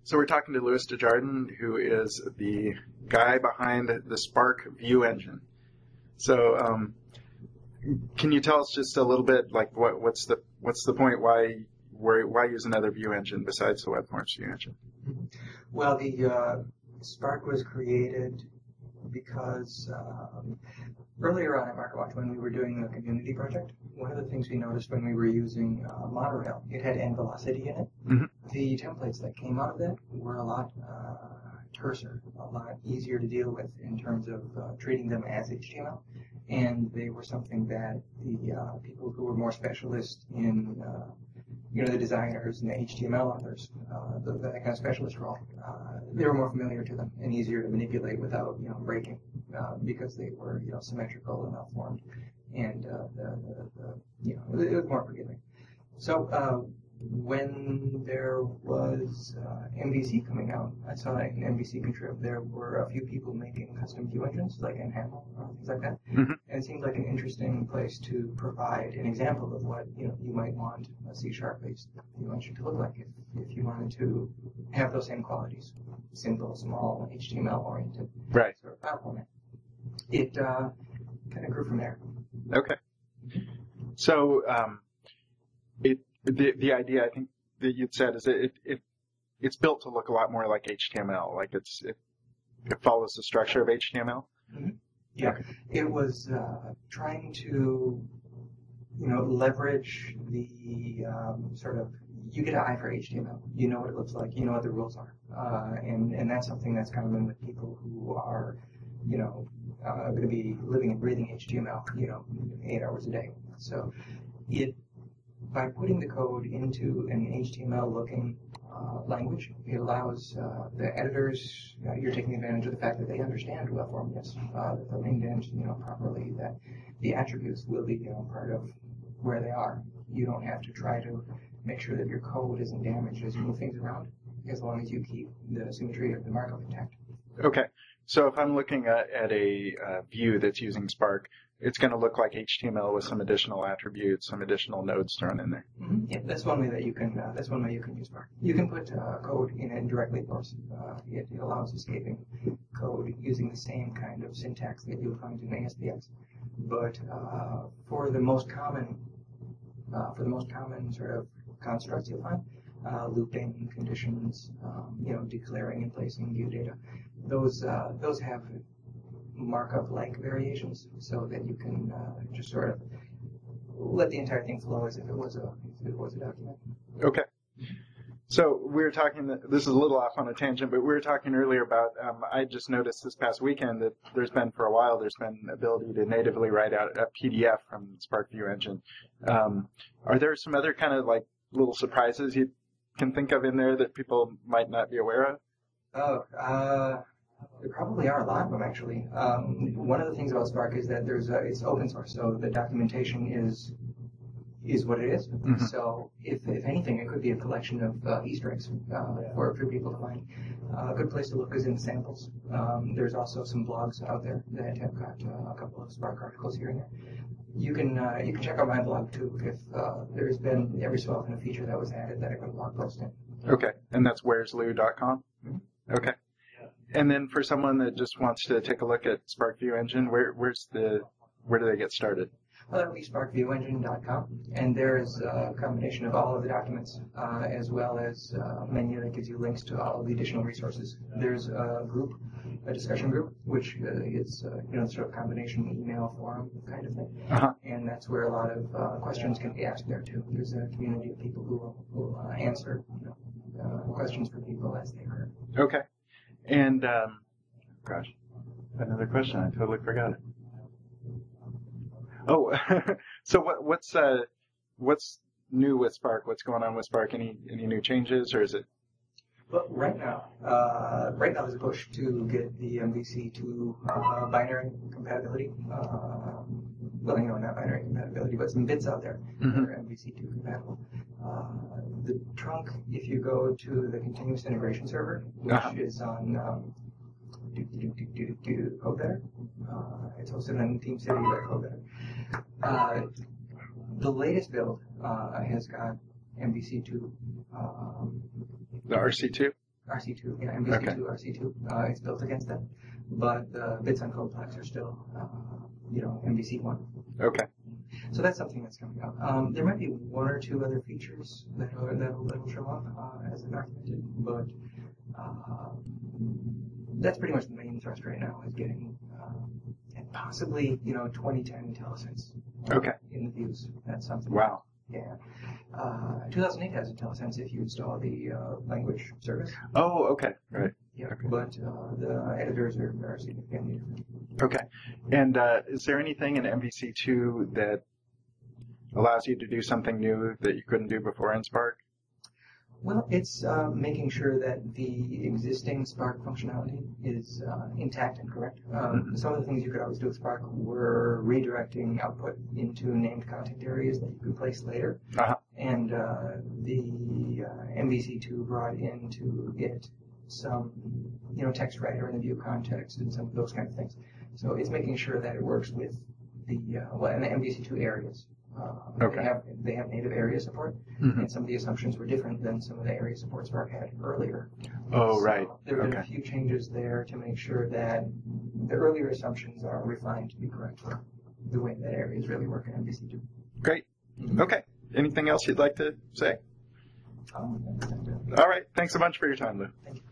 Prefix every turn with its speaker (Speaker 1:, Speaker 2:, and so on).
Speaker 1: So we're talking to Louis Desjardins, who is the guy behind the Spark View engine. So can you tell us just a little bit, like what's the point? Why use another view engine besides the WebForms view engine?
Speaker 2: Well, the Spark was created because earlier on at MarketWatch, when we were doing the community project, one of the things we noticed when we were using Monorail, it had nVelocity in it.
Speaker 1: Mm-hmm.
Speaker 2: The templates that came out of that were a lot terser, a lot easier to deal with in terms of treating them as HTML. And they were something that the people who were more specialist in the designers and the HTML authors, that kind of specialist role, they were more familiar to them and easier to manipulate without, breaking, because they were, symmetrical and well-formed, and it was more forgiving. So when there was MVC coming out, I saw in MVC contrib there were a few people making custom view engines, like NHAML or things like that.
Speaker 1: Mm-hmm.
Speaker 2: And it seemed like an interesting place to provide an example of what you might want a C#-based view engine to look like if you wanted to have those same qualities, simple, small, HTML-oriented
Speaker 1: right.
Speaker 2: sort of file format. It kind of grew from there.
Speaker 1: Okay. So the idea I think that you'd said is that it's built to look a lot more like HTML, like it follows the structure of HTML.
Speaker 2: Mm-hmm. Yeah, okay. It was trying to leverage the sort of, you get an eye for HTML, you know what it looks like, you know what the rules are, and that's something that's common with people who are going to be living and breathing HTML 8 hours a day. So by putting the code into an HTML-looking language, it allows the editors, you're taking advantage of the fact that they understand well-formedness, that they're indent, properly, that the attributes will be, part of where they are. You don't have to try to make sure that your code isn't damaged as you move things around, as long as you keep the symmetry of the markup intact.
Speaker 1: Okay. So if I'm looking at a view that's using Spark, it's going to look like HTML with some additional attributes, some additional nodes thrown in there.
Speaker 2: Mm-hmm. Yeah, that's one way that you can. That's one way you can use Spark. You can put code in it directly, of course. It allows escaping code using the same kind of syntax that you'll find in ASPX. But for the most common sort of constructs you'll find, looping, conditions, declaring and placing view data, those have markup-like variations, so that you can just sort of let the entire thing flow as if it was a document. Okay.
Speaker 1: So we were talking, this is a little off on a tangent, but we were talking earlier about, I just noticed this past weekend that there's been ability to natively write out a PDF from Spark View Engine. Are there some other kind of like little surprises you can think of in there that people might not be aware of?
Speaker 2: There probably are a lot of them, actually. One of the things about Spark is that it's open source, so the documentation is what it is. Mm-hmm. So if anything, it could be a collection of Easter eggs for people to find. A good place to look is in the samples. There's also some blogs out there that have got a couple of Spark articles here and there. You can check out my blog too if there's been every so often a feature that was added that I put a blog post in.
Speaker 1: Okay, and that's whereslou.com? Mm-hmm. Okay. And then for someone that just wants to take a look at Spark View Engine, where do they get started?
Speaker 2: Well, that would be sparkviewengine.com, and there is a combination of all of the documents, as well as a menu that gives you links to all of the additional resources. There's a discussion group, which is sort of combination email forum kind of thing, and that's where a lot of questions can be asked there too. There's a community of people who will answer questions for people as they occur.
Speaker 1: Okay. And, another question. I totally forgot it. Oh, so what's new with Spark? What's going on with Spark? Any new changes, or is it?
Speaker 2: Well, right now there's a push to get the MVC to binary compatibility. Not binary compatibility, but some bits out there that are MVC2 compatible. The trunk, if you go to the continuous integration server, which is on Codebetter, it's hosted on TeamCity.Codebetter. The latest build has got MVC2.
Speaker 1: The RC2?
Speaker 2: RC2, yeah, MVC2, RC2. It's built against that, but the bits on code flags are still, MVC1.
Speaker 1: Okay.
Speaker 2: So that's something that's coming up. There might be one or two other features that'll show up as documented, but that's pretty much the main thrust right now is getting and possibly 2010 IntelliSense.
Speaker 1: Okay.
Speaker 2: In the views. That's something.
Speaker 1: Wow.
Speaker 2: Yeah. 2008 has IntelliSense if you install the language service.
Speaker 1: Oh, okay. Right.
Speaker 2: Yeah.
Speaker 1: Okay.
Speaker 2: But the editors are significantly different.
Speaker 1: Okay. And is there anything in MVC2 that allows you to do something new that you couldn't do before in Spark?
Speaker 2: Well, it's making sure that the existing Spark functionality is intact and correct. Some of the things you could always do with Spark were redirecting output into named content areas that you could place later.
Speaker 1: Uh-huh.
Speaker 2: And the MVC2 brought into it some, text writer in the view context and some of those kind of things. So it's making sure that it works with the and the MVC2 areas.
Speaker 1: Okay.
Speaker 2: They have native area support, and some of the assumptions were different than some of the area support Spark had earlier.
Speaker 1: Oh,
Speaker 2: so
Speaker 1: right.
Speaker 2: There have been a few changes there to make sure that the earlier assumptions are refined to be correct for the way that areas really work in MVC2.
Speaker 1: Great. Okay. Anything else you'd like to say?
Speaker 2: Oh,
Speaker 1: All right. Thanks so much for your time, Lou.
Speaker 2: Thank you.